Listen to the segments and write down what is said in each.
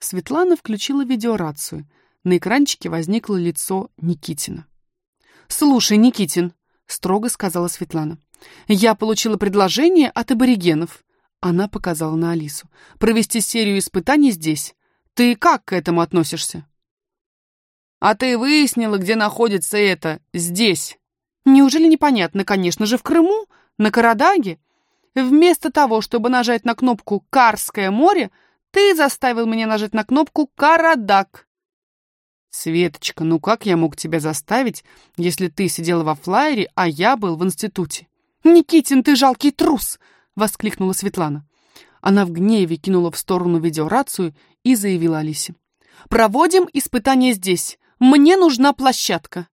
Светлана включила видеорацию. На экранчике возникло лицо Никитина. «Слушай, Никитин», — строго сказала Светлана, — «я получила предложение от аборигенов». Она показала на Алису. «Провести серию испытаний здесь. Ты как к этому относишься?» «А ты выяснила, где находится это «здесь»?» «Неужели непонятно? Конечно же, в Крыму, на Карадаге. Вместо того, чтобы нажать на кнопку «Карское море», ты заставил меня нажать на кнопку «Карадаг». «Светочка, ну как я мог тебя заставить, если ты сидела во флайере, а я был в институте?» «Никитин, ты жалкий трус!» — воскликнула Светлана. Она в гневе кинула в сторону видеорацию и заявила Алисе. «Проводим испытание здесь. Мне нужна площадка».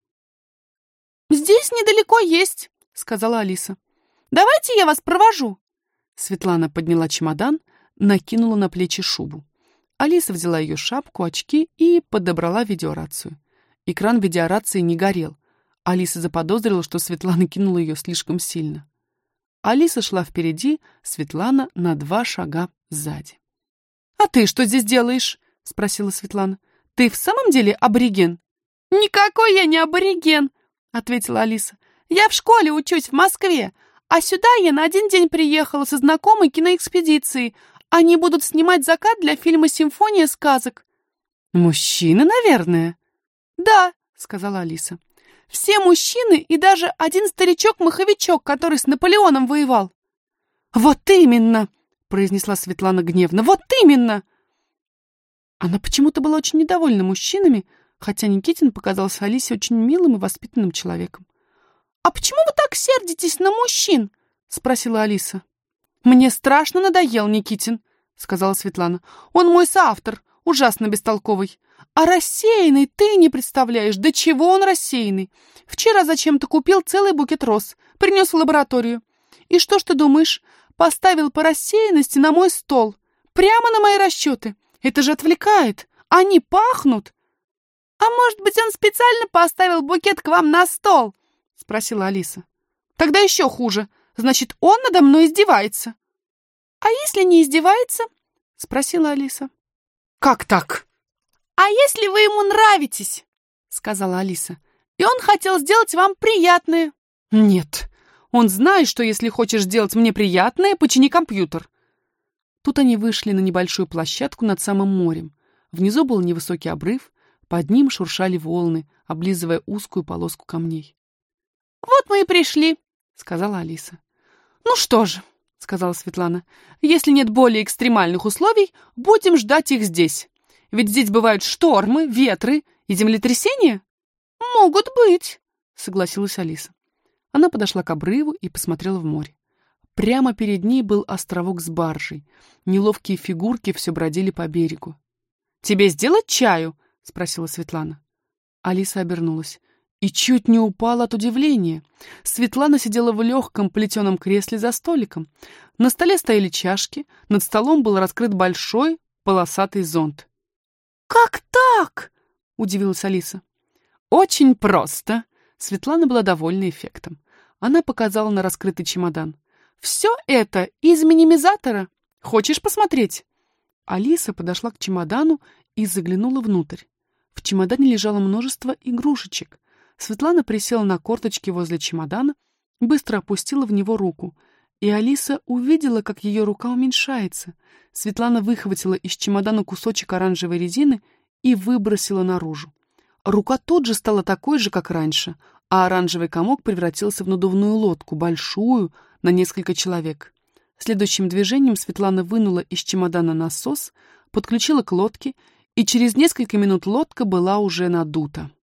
«Здесь недалеко есть», — сказала Алиса. «Давайте я вас провожу». Светлана подняла чемодан, накинула на плечи шубу. Алиса взяла ее шапку, очки и подобрала видеорацию. Экран видеорации не горел. Алиса заподозрила, что Светлана кинула ее слишком сильно. Алиса шла впереди, Светлана на 2 шага сзади. «А ты что здесь делаешь?» — спросила Светлана. «Ты в самом деле абориген?» «Никакой я не абориген», — ответила Алиса. «Я в школе учусь в Москве, а сюда я на 1 день приехала со знакомой киноэкспедицией. Они будут снимать закат для фильма «Симфония сказок». «Мужчины, наверное?» «Да», — сказала Алиса. «Все мужчины и даже один старичок-маховичок, который с Наполеоном воевал». «Вот именно!» — произнесла Светлана гневно. «Вот именно!» Она почему-то была очень недовольна мужчинами, хотя Никитин показался Алисе очень милым и воспитанным человеком. «А почему вы так сердитесь на мужчин?» — спросила Алиса. «Мне страшно надоел Никитин», — сказала Светлана. «Он мой соавтор, ужасно бестолковый. А рассеянный ты не представляешь, до чего он рассеянный. Вчера зачем-то купил целый букет роз, принес в лабораторию. И что ж ты думаешь? Поставил по рассеянности на мой стол, прямо на мои расчеты. Это же отвлекает. Они пахнут». «А может быть, он специально поставил букет к вам на стол?» — спросила Алиса. «Тогда еще хуже. Значит, он надо мной издевается». «А если не издевается?» — спросила Алиса. «Как так?» «А если вы ему нравитесь?» — сказала Алиса. «И он хотел сделать вам приятное». «Нет, он знает, что если хочешь сделать мне приятное, почини компьютер». Тут они вышли на небольшую площадку над самым морем. Внизу был невысокий обрыв, под ним шуршали волны, облизывая узкую полоску камней. «Вот мы и пришли», — сказала Алиса. «Ну что же», — сказала Светлана, — «если нет более экстремальных условий, будем ждать их здесь. Ведь здесь бывают штормы, ветры и землетрясения». «Могут быть», — согласилась Алиса. Она подошла к обрыву и посмотрела в море. Прямо перед ней был островок с баржей. Неловкие фигурки все бродили по берегу. «Тебе сделать чаю?» — спросила Светлана. Алиса обернулась и чуть не упала от удивления. Светлана сидела в легком плетеном кресле за столиком. На столе стояли чашки, над столом был раскрыт большой полосатый зонт. «Как так?» — удивилась Алиса. «Очень просто». Светлана была довольна эффектом. Она показала на раскрытый чемодан. «Все это из минимизатора. Хочешь посмотреть?» Алиса подошла к чемодану и заглянула внутрь. В чемодане лежало множество игрушечек. Светлана присела на корточки возле чемодана, быстро опустила в него руку. И Алиса увидела, как ее рука уменьшается. Светлана выхватила из чемодана кусочек оранжевой резины и выбросила наружу. Рука тут же стала такой же, как раньше, а оранжевый комок превратился в надувную лодку, большую, на несколько человек. Следующим движением Светлана вынула из чемодана насос, подключила к лодке, и через несколько минут лодка была уже надута.